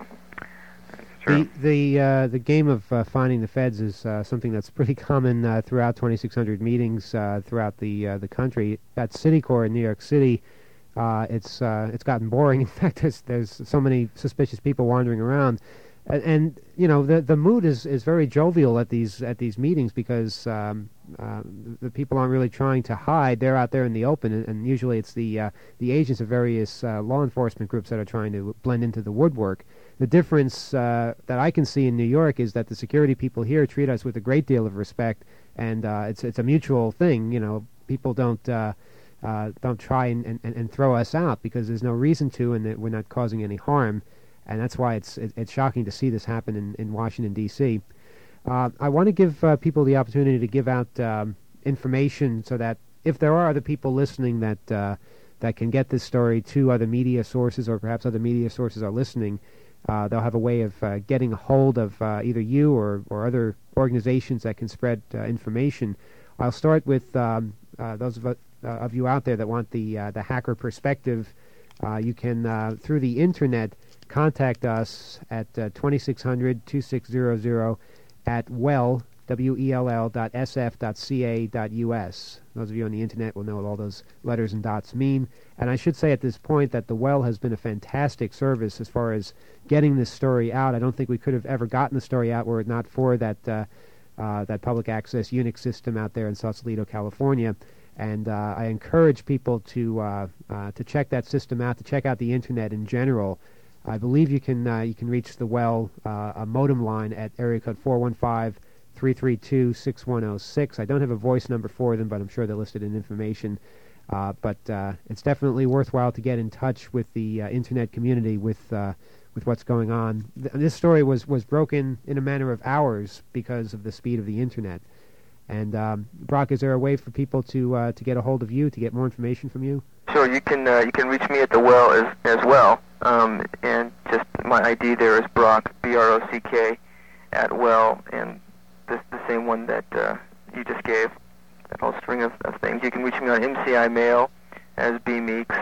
that's true. The the uh, the game of uh, finding the Feds is uh, something that's pretty common uh, throughout twenty-six hundred meetings uh, throughout the uh, the country. At Citicorp in New York City, uh, it's uh, it's gotten boring. In fact, there's there's so many suspicious people wandering around. And, and you know the the mood is, is very jovial at these at these meetings because um, uh, the people aren't really trying to hide; they're out there in the open, and, and usually it's the uh, the agents of various uh, law enforcement groups that are trying to blend into the woodwork. The difference uh, that I can see in New York is that the security people here treat us with a great deal of respect, and uh, it's it's a mutual thing. You know, people don't uh, uh, don't try and, and, and throw us out because there's no reason to, and that we're not causing any harm. And that's why it's it, it's shocking to see this happen in, in Washington, D C Uh, I want to give uh, people the opportunity to give out um, information so that if there are other people listening that uh, that can get this story to other media sources, or perhaps other media sources are listening, uh, they'll have a way of uh, getting a hold of uh, either you or, or other organizations that can spread uh, information. I'll start with um, uh, those of, uh, of you out there that want the uh, the hacker perspective. Uh, you can, uh, through the Internet, contact us at uh, twenty-six hundred, twenty-six hundred at well, W E L L dot S F dot C A dot U S. Those of you on the Internet will know what all those letters and dots mean. And I should say at this point that the Well has been a fantastic service as far as getting this story out. I don't think we could have ever gotten the story out were it not for that, uh, uh, that public access Unix system out there in Sausalito, California. And uh, I encourage people to uh, uh, to check that system out, to check out the Internet in general. I believe you can uh, you can reach the Well uh, a modem line at area code four one five, three three two, six one zero six. I don't have a voice number for them, but I'm sure they're listed in information. Uh, but uh, it's definitely worthwhile to get in touch with the uh, Internet community with uh, with what's going on. Th- this story was, was broken in a matter of hours because of the speed of the Internet. And um, Brock, is there a way for people to uh, to get a hold of you, to get more information from you? Sure, you can uh, you can reach me at the Well as as well, um, and just my I D there is Brock, B R O C K, at Well, and this the same one that uh, you just gave, that whole string of, of things. You can reach me on M C I Mail as B Meeks.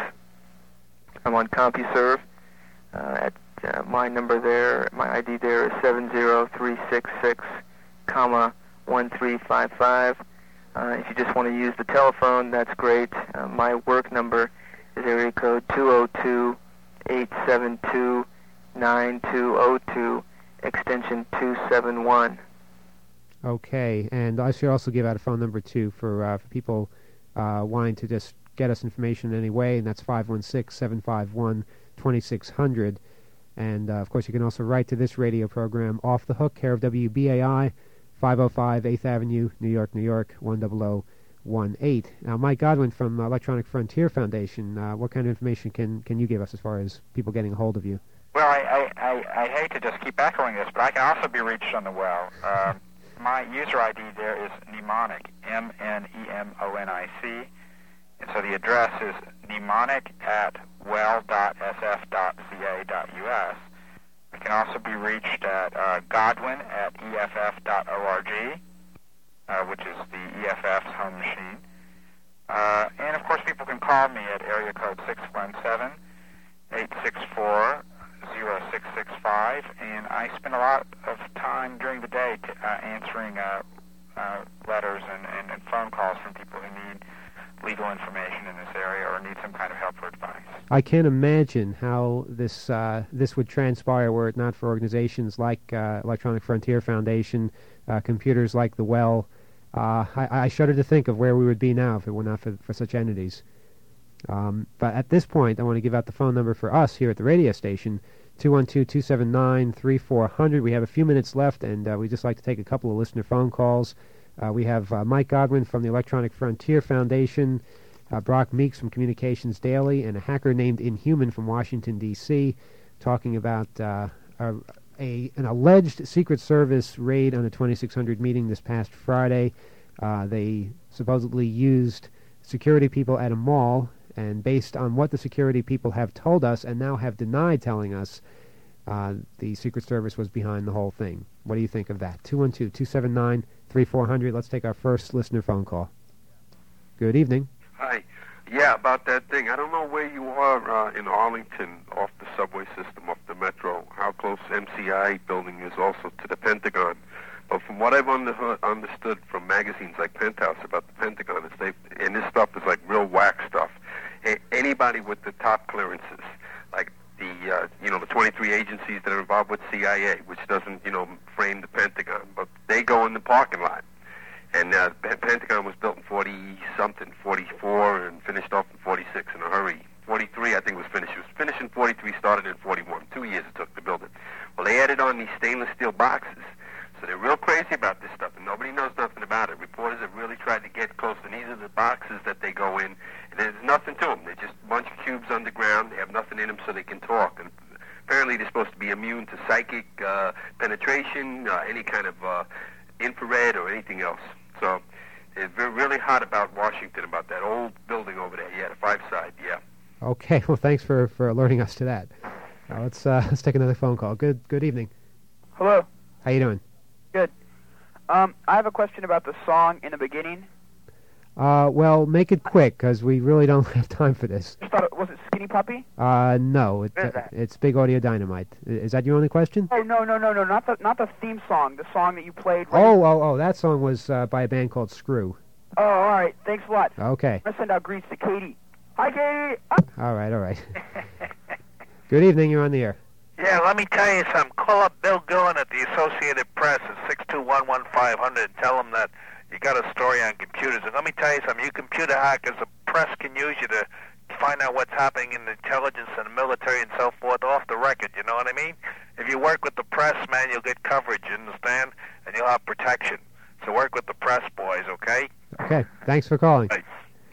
I'm on CompuServe. Uh, at uh, my number there, my I D there is seven zero three six six, comma one three five five. Uh, if you just want to use the telephone, that's great. Uh, my work number is area code two oh two, eight seven two, nine two oh two, extension two seven one. Okay, and I should also give out a phone number, too, for, uh, for people uh, wanting to just get us information in any way, and that's five one six, seven five one, two six zero zero. And, uh, of course, you can also write to this radio program, Off the Hook, care of W B A I, five oh five eighth Avenue, New York, New York, one zero zero one eight. Now, Mike Godwin from uh, Electronic Frontier Foundation, uh, what kind of information can, can you give us as far as people getting a hold of you? Well, I, I, I, I hate to just keep echoing this, but I can also be reached on the well. Um, my user I D there is mnemonic, M N E M O N I C, and so the address is mnemonic at well dot s f dot c a dot u s. I can also be reached at uh, Godwin at E F F dot org, uh, which is the E F F's home machine. Uh, and, of course, people can call me at area code six one seven, eight six four, zero six six five, and I spend a lot of time during the day t- uh, answering uh, uh, letters and, and, and phone calls from people who need legal information in this area or need some kind of help or advice. I can't imagine how this uh, this would transpire were it not for organizations like uh, Electronic Frontier Foundation, uh, computers like the Well. Uh, I, I shudder to think of where we would be now if it were not for, for such entities. Um, but at this point, I want to give out the phone number for us here at the radio station, two one two, two seven nine, three four zero zero. We have a few minutes left, and uh, we'd just like to take a couple of listener phone calls. Uh, we have uh, Mike Godwin from the Electronic Frontier Foundation, uh, Brock Meeks from Communications Daily, and a hacker named Inhuman from Washington, D C, talking about uh, a, a, an alleged Secret Service raid on the twenty-six hundred meeting this past Friday. Uh, they supposedly used security people at a mall, and based on what the security people have told us and now have denied telling us, uh, the Secret Service was behind the whole thing. What do you think of that? two one two, two seven nine, three four zero zero. Let's take our first listener phone call. Good evening. Hi. Yeah, about that thing. I don't know where you are uh, in Arlington, off the subway system, off the metro, how close M C I building is also to the Pentagon. But from what I've under- understood from magazines like Penthouse about the Pentagon, is they and this stuff is like real whack stuff. A- anybody with the top clearances, like the uh, you know the twenty-three agencies that are involved with C I A, which doesn't you know frame the Pentagon, but they go in the parking lot. And uh, the Pentagon was built in forty something, forty-four, and finished off in forty-six in a hurry. forty-three, I think, was finished. It was finished in forty-three, started in forty-one. Two years it took to build it. Well, they added on these stainless steel boxes. So they're real crazy about this stuff, and nobody knows nothing about it. Reporters have really tried to get close, and these are the boxes that they go in, and there's nothing to them. They're just a bunch of cubes underground. They have nothing in them so they can talk. And apparently they're supposed to be immune to psychic uh, penetration, uh, any kind of uh, infrared or anything else. So it's really hot about Washington, about that old building over there. Yeah, the five side, yeah. Okay, well, thanks for, for alerting us to that. Now let's uh, let's take another phone call. Good good evening. Hello. How you doing? Good. Um, I have a question about the song in the beginning. Uh, well, make it quick, because we really don't have time for this. Just thought it, was it Skinny Puppy? Uh, no, it, What is that? it's Big Audio Dynamite. I- Is that your only question? Oh no no no no not the not the theme song. The song that you played. right- Oh, oh, oh, that song was uh, by a band called Screw. Oh, all right. Thanks a lot. Okay. I'm gonna send out greets to Katie. Hi, Katie. Ah. All right, all right. Good evening, you're on the air. Yeah, let me tell you something. Call up Bill Gillen at the Associated Press at six two one one five hundred and tell him that you got a story on computers. And let me tell you something. You computer hackers, the press can use you to find out what's happening in the intelligence and the military and so forth off the record, you know what I mean? If you work with the press, man, you'll get coverage, you understand? And you'll have protection. So work with the press, boys, okay? Okay, thanks for calling. Right.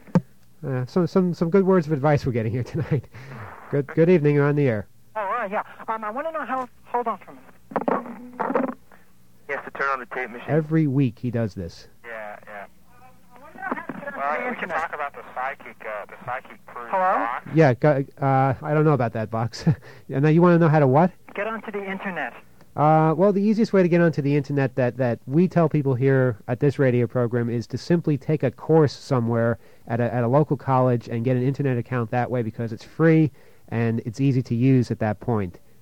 Uh, some some some good words of advice we're getting here tonight. Good good evening, you're on the air. Oh, right, yeah. Um, I want to know how... Hold on for a minute. He has to turn on the tape machine. Every week he does this. Yeah, yeah. Well, we can talk about the psychic, uh, the psychic cruise Hello? box. Yeah, go, uh, I don't know about that box. And now you want to know how to what? Get onto the internet. Uh, well, the easiest way to get onto the internet that, that we tell people here at this radio program is to simply take a course somewhere at a, at a local college and get an internet account that way because it's free and it's easy to use at that point.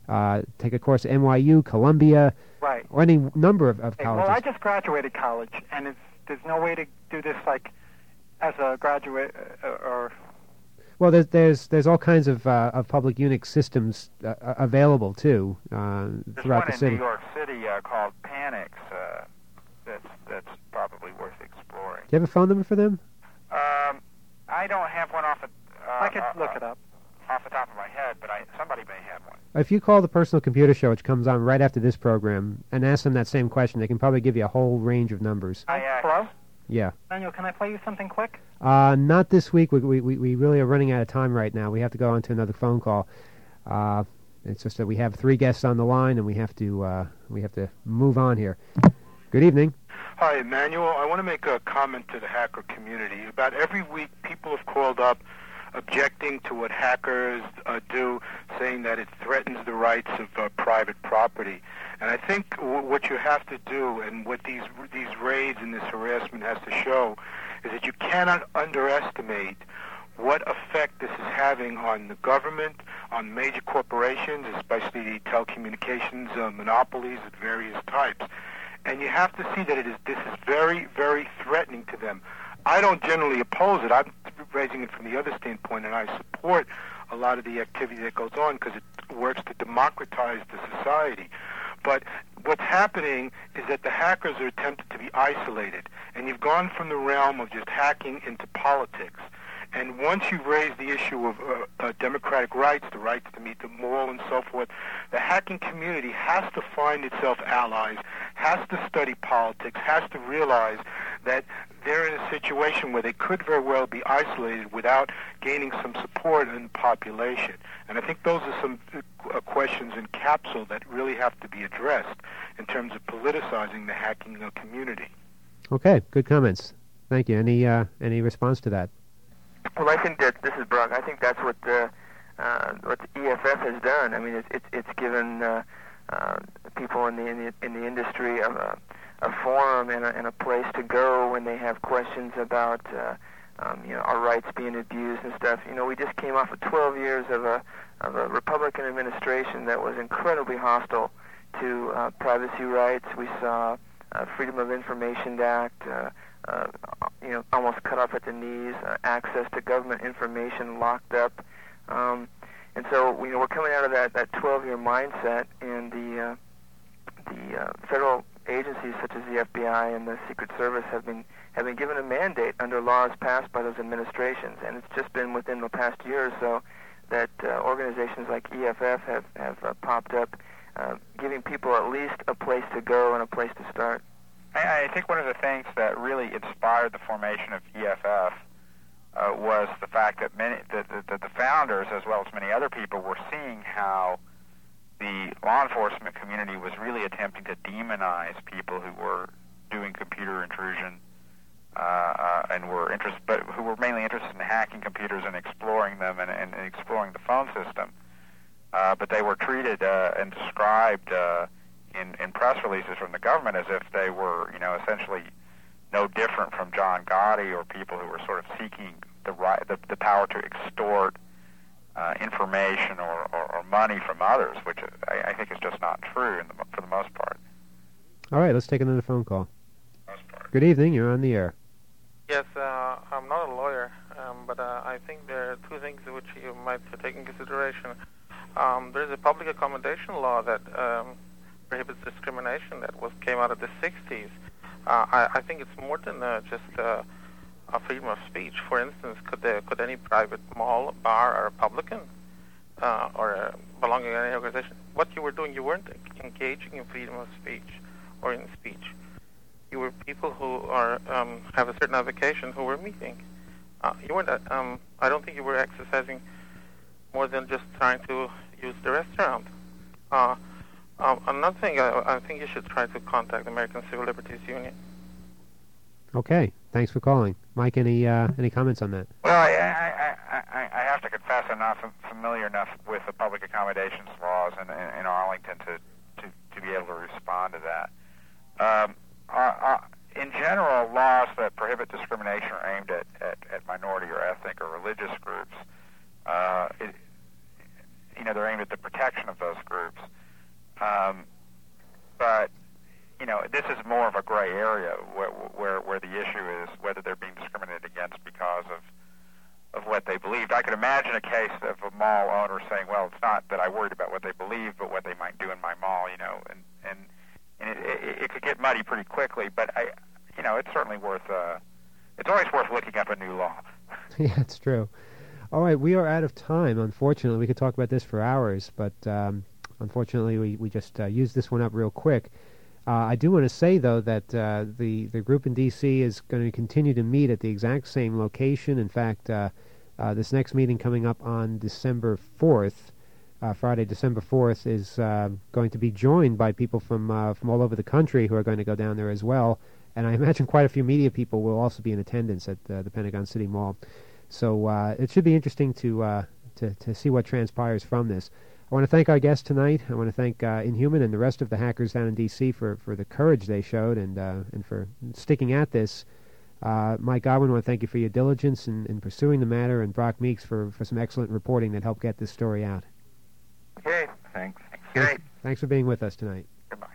uh, take a course at N Y U, Columbia, Right. or any number of, of Hey, colleges. well, I just graduated college, and it's, there's no way to do this like as a graduate uh, or. Well, there's there's there's all kinds of uh, of public Unix systems uh, available too uh, There's throughout one the in city. New York City uh, called Panix. Uh, that's that's probably worth exploring. Do you have a phone number for them? Um, I don't have one off the. Uh, I could uh, look uh, it up. Off the top of my head, but I, somebody may have one. If you call the Personal Computer Show, which comes on right after this program, and ask them that same question, they can probably give you a whole range of numbers. I, uh, Hello? Yeah. Daniel, can I play you something quick? Uh, not this week. We, we we we really are running out of time right now. We have to go on to another phone call. Uh, it's just that we have three guests on the line, and we have to uh, we have to move on here. Good evening. Hi, Emmanuel. I want to make a comment to the hacker community. About every week, people have called up objecting to what hackers uh, do, saying that it threatens the rights of uh, private property. And I think w- what you have to do, and what these these raids and this harassment has to show, is that you cannot underestimate what effect this is having on the government, on major corporations, especially the telecommunications uh, monopolies of various types. And you have to see that it is this is very, very threatening to them. I don't generally oppose it. I'm raising it from the other standpoint, and I support a lot of the activity that goes on because it works to democratize the society. But what's happening is that the hackers are attempted to be isolated, and you've gone from the realm of just hacking into politics. And once you raise the issue of uh, uh, democratic rights, the rights to meet the mall and so forth, the hacking community has to find itself allies, has to study politics, has to realize that they're in a situation where they could very well be isolated without gaining some support in the population. And I think those are some uh, questions in capsule that really have to be addressed in terms of politicizing the hacking uh, community. Okay, good comments. Thank you. Any uh, any response to that? Well, I think that this is Brock. I think that's what the uh, what the E F F has done. I mean, it's it's, it's given uh, uh, people in the, in the in the industry a, a, a forum and a, and a place to go when they have questions about uh, um, you know our rights being abused and stuff. You know, we just came off of twelve years of a of a Republican administration that was incredibly hostile to uh, privacy rights. We saw uh, Freedom of Information Act. Uh, Uh, you know, almost cut off at the knees, uh, access to government information locked up, um, and so you know we're coming out of that that twelve-year mindset, and the uh, the uh, federal agencies such as the F B I and the Secret Service have been have been given a mandate under laws passed by those administrations, and it's just been within the past year or so that uh, organizations like E F F have have uh, popped up, uh, giving people at least a place to go and a place to start. I, I think one of the things that really inspired the formation of E F F uh, was the fact that many that, that, that the founders, as well as many other people, were seeing how the law enforcement community was really attempting to demonize people who were doing computer intrusion uh, uh, and were interested, but who were mainly interested in hacking computers and exploring them and, and, and exploring the phone system. Uh, but they were treated uh, and described. Uh, In, in press releases from the government as if they were, you know, essentially no different from John Gotti or people who were sort of seeking the right, the, the power to extort uh, information or, or, or money from others, which I, I think is just not true in the, for the most part. All right, let's take another phone call. Good evening. You're on the air. Yes, uh, I'm not a lawyer, um, but uh, I think there are two things which you might take in consideration. Um, there's a public accommodation law that um, prohibits discrimination that was came out of the sixties. Uh, I, I think it's more than uh, just uh, a freedom of speech. For instance, could there, could any private mall, bar, or Republican uh, or uh, belonging to any organization, what you were doing, you weren't engaging in freedom of speech or in speech. You were people who are um, have a certain avocation who were meeting. Uh, you weren't. Uh, um, I don't think you were exercising more than just trying to use the restaurant. Uh, Um, another thing, I, I think you should try to contact the American Civil Liberties Union. Okay, thanks for calling, Mike. Any uh, any comments on that? Well, I, I, I, I have to confess I'm not familiar enough with the public accommodations laws in, in, in Arlington to, to, to be able to respond to that. Um, uh, uh, in general, laws that prohibit discrimination are aimed at, at, at minority or ethnic or religious groups. Uh, it, you know, they're aimed at the protection of those groups. Um, but, you know, this is more of a gray area where, where, where the issue is whether they're being discriminated against because of of what they believed. I could imagine a case of a mall owner saying, well, it's not that I worried about what they believe, but what they might do in my mall, you know, and, and, and it, it, it could get muddy pretty quickly, but, I, you know, it's certainly worth, uh, it's always worth looking up a new law. Yeah, it's true. All right, we are out of time, unfortunately. We could talk about this for hours, but um, unfortunately we, we just uh, used this one up real quick. Uh, I do want to say, though, that uh, the, the group in D C is going to continue to meet at the exact same location. In fact, uh, uh, this next meeting coming up on December fourth, uh, Friday, December fourth, is uh, going to be joined by people from, uh, from all over the country who are going to go down there as well. And I imagine quite a few media people will also be in attendance at uh, the Pentagon City Mall. So uh, it should be interesting to, uh, to, to see what transpires from this. I want to thank our guest tonight. I want to thank uh, Inhuman and the rest of the hackers down in D C for, for the courage they showed and uh, and for sticking at this. Uh, Mike Godwin, I want to thank you for your diligence in, in pursuing the matter, and Brock Meeks for, for some excellent reporting that helped get this story out. Okay, thanks. Thanks, thanks for being with us tonight. Goodbye.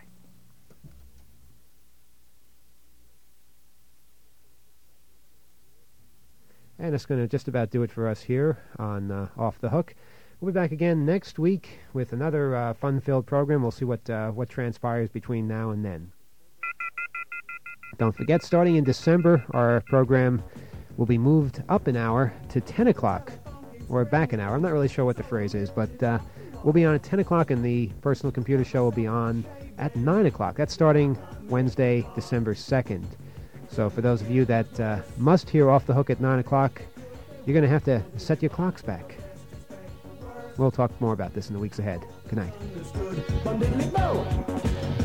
And that's going to just about do it for us here on uh, Off the Hook. We'll be back again next week with another uh, fun-filled program. We'll see what uh, what transpires between now and then. Don't forget, starting in December, our program will be moved up an hour to ten o'clock, or back an hour. I'm not really sure what the phrase is, but uh, we'll be on at ten o'clock, and the Personal Computer Show will be on at nine o'clock. That's starting Wednesday, December second. So for those of you that uh, must hear Off the Hook at nine o'clock, you're going to have to set your clocks back. We'll talk more about this in the weeks ahead. Good night.